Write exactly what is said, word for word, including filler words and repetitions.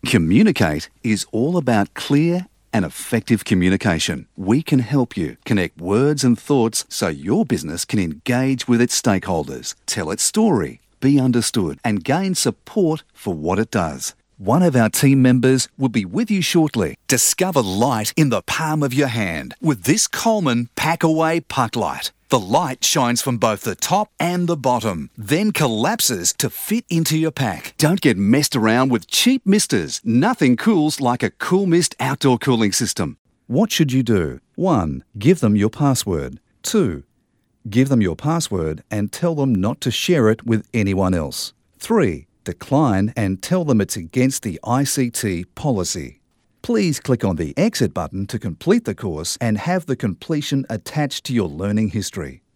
Communicate is all about clear and effective communication. We can help you connect words and thoughts so your business can engage with its stakeholders, tell its story, be understood, and gain support for what it does. One of our team members will be with you shortly. Discover light in the palm of your hand with this Coleman Pack-Away Puck Light. The light shines from both the top and the bottom, then collapses to fit into your pack. Don't get messed around with cheap misters. Nothing cools like a Cool Mist outdoor cooling system. What should you do? one. Give them your password. two. Give them your password and tell them not to share it with anyone else. three. Decline and tell them it's against the I C T policy. Please click on the Exit button to complete the course and have the completion attached to your learning history.